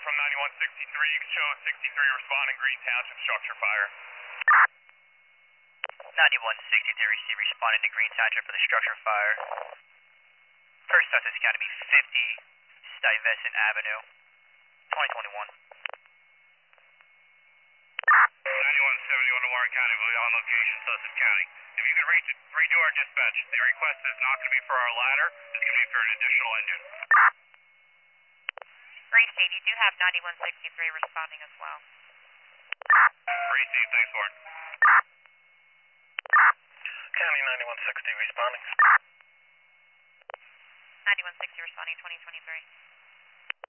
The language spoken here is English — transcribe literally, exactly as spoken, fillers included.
from ninety-one sixty-three. You can show sixty-three responding Green Township structure fire. ninety-one sixty-three receive responding to Green Township for the structure fire. First Sussex Academy fifty, Stuyvesant Avenue, twenty twenty-one. ninety-one seventy-one to Warren County, we'll be on location, Sussex County. If you could reach, redo our dispatch, the request is not going to be for our ladder, it's going to be for an additional engine. Received, you do have ninety-one sixty-three responding as well. Received, thanks, Warren. County ninety-one sixty responding. ninety-one sixty responding, twenty twenty-three.